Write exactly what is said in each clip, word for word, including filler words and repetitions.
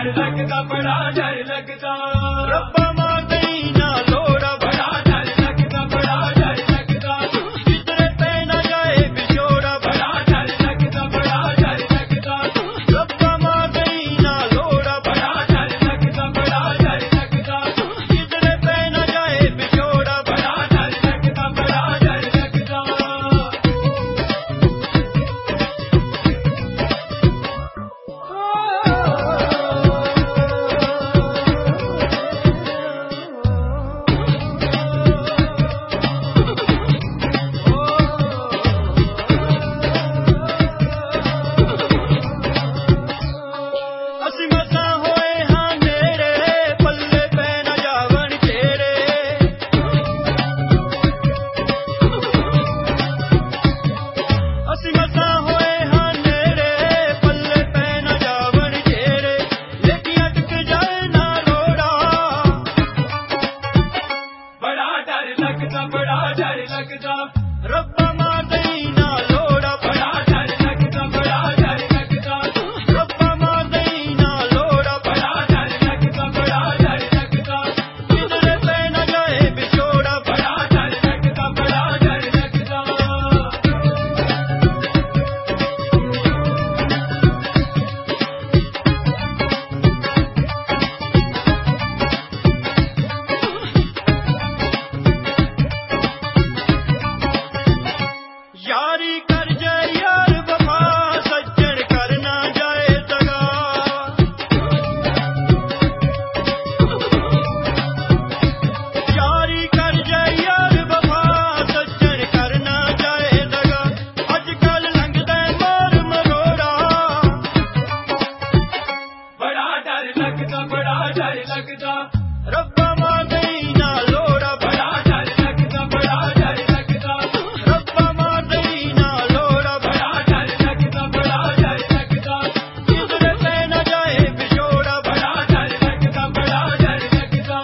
डर लगदा बड़ा डर लगदा रब्बा मार देई ना लोड़ा बड़ा डर लगदा बड़ा डर लगदा किधरे पे ना जाए बिछोड़ा बड़ा डर लगदा बड़ा डर लगदा रब्बा मार देई ना लोड़ा बड़ा डर लगदा बड़ा डर लगदा किधरे पे ना जाए बिछोड़ा बड़ा डर लगदा बड़ा डर लगदा ਅਸੀਂ ਮਸਾਂ ਹੋਏ ਹਾਂ ਨੇੜੇ ਪੱਲੇ ਪੈ ਨਾ ਜਾਵਣ ਤੇਰੇ ਅਸੀਂ ਮਸਾਂ ਹੋਏ ਹਾਂ ਨੇੜੇ ਪੱਲੇ ਪੈ ਨਾ ਜਾਵਣ ਤੇਰੇ ਲੇਕਿਨ ਅਟਕ ਜਾਏ ਨਾ ਰੋੜਾ बड़ा डर लगदा बड़ा डर लगदा ਰੱਬਾ ਮਾਰ ਦੇਈ ਨਾ ਲੋੜਾ बड़ा डर लगदा बड़ा डर लगदा ਰੱਬਾ ਮਾਰ ਦੇਈ ਨਾ ਲੋੜਾ बड़ा डर लगदा बड़ा डर लगदा ਕਿਧਰੇ ਪੈ ਨਾ ਜਾਏ ਵਿਛੋੜਾ बड़ा डर लगदा बड़ा डर लगदा यारी कर जाए यार वफा सज्जन कर ना जाए दगा यारी कर जाए यार वफा सज्जन कर ना जाए दगा अजकल लंघदा मार मरोड़ा बड़ा डर लगदा बड़ा डर लगदा रब्बा मार देई ना लोड़ा बड़ा डर लगदा बड़ा डर लगदा रब्बा मार देई ना लोड़ा बड़ा डर लगदा बड़ा डर लगदा किधरे पे ना जाए बिछोड़ा बड़ा डर लगदा बड़ा डर लगदा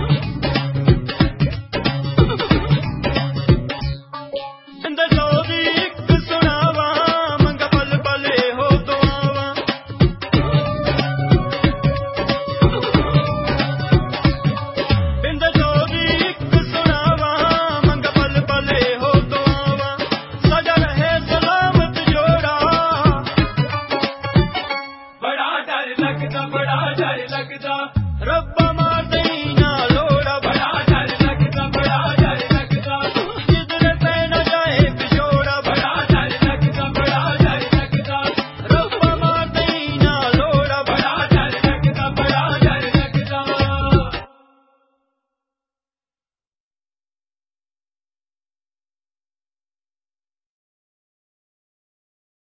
जिंदे सौ दी